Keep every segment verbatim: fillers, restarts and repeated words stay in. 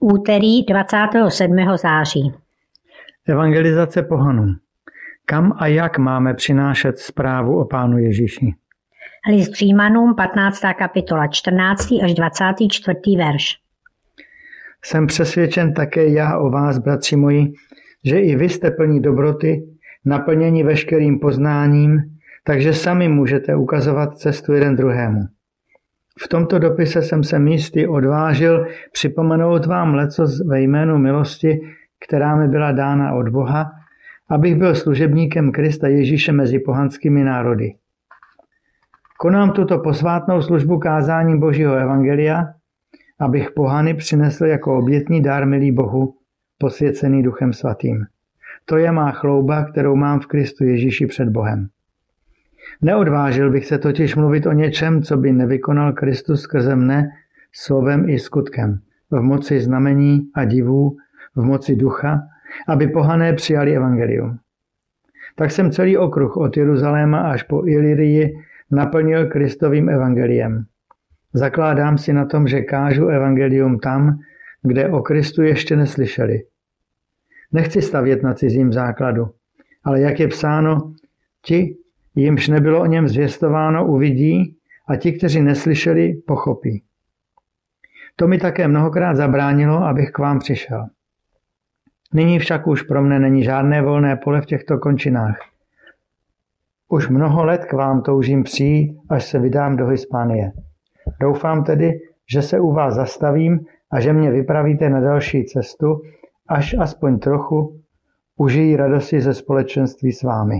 Úterý dvacátého sedmého září. Evangelizace pohanů. Kam a jak máme přinášet zprávu o Pánu Ježíši? List Římanům, patnáctá kapitola, čtrnáctý až dvacátý čtvrtý verš. Jsem přesvědčen také já o vás, bratři moji, že i vy jste plní dobroty, naplněni veškerým poznáním, takže sami můžete ukazovat cestu jeden druhému. V tomto dopise jsem se místy odvážil připomenout vám lecos ve jménu milosti, která mi byla dána od Boha, abych byl služebníkem Krista Ježíše mezi pohanskými národy. Konám tuto posvátnou službu kázání Božího evangelia, abych pohany přinesl jako obětní dár milý Bohu, posvěcený Duchem Svatým. To je má chlouba, kterou mám v Kristu Ježíši před Bohem. Neodvážil bych se totiž mluvit o něčem, co by nevykonal Kristus skrze mne, slovem i skutkem, v moci znamení a divů, v moci ducha, aby pohané přijali evangelium. Tak jsem celý okruh od Jeruzaléma až po Ilirii naplnil Kristovým evangeliem. Zakládám si na tom, že kážu evangelium tam, kde o Kristu ještě neslyšeli. Nechci stavět na cizím základu, ale jak je psáno, ti, jimž nebylo o něm zvěstováno, uvidí a ti, kteří neslyšeli, pochopí. To mi také mnohokrát zabránilo, abych k vám přišel. Nyní však už pro mne není žádné volné pole v těchto končinách. Už mnoho let k vám toužím přijít, až se vydám do Hispánie. Doufám tedy, že se u vás zastavím a že mě vypravíte na další cestu, až aspoň trochu užijí radosti ze společenství s vámi.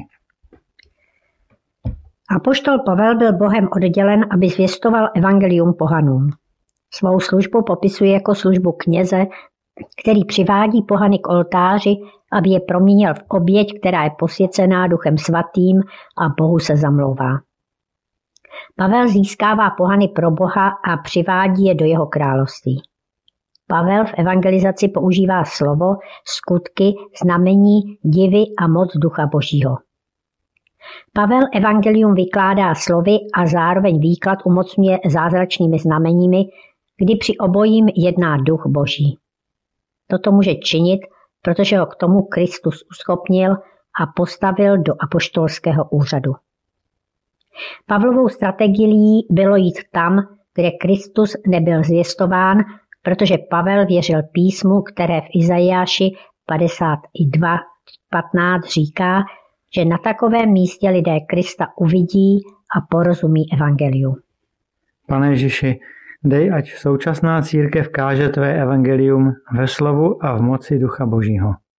Apoštol Pavel byl Bohem oddělen, aby zvěstoval evangelium pohanům. Svou službu popisuje jako službu kněze, který přivádí pohany k oltáři, aby je proměnil v oběť, která je posvěcená Duchem Svatým a Bohu se zamlouvá. Pavel získává pohany pro Boha a přivádí je do jeho království. Pavel v evangelizaci používá slovo, skutky, znamení, divy a moc Ducha Božího. Pavel evangelium vykládá slovy a zároveň výklad umocňuje zázračnými znameními, kdy při obojím jedná Duch Boží. Toto může činit, protože ho k tomu Kristus uschopnil a postavil do apoštolského úřadu. Pavlovou strategií bylo jít tam, kde Kristus nebyl zvěstován, protože Pavel věřil písmu, které v Izajáši padesát dva patnáct říká, že na takovém místě lidé Krista uvidí a porozumí evangeliu. Pane Ježíši, dej, ať současná církev káže tvé evangelium ve slovu a v moci Ducha Božího.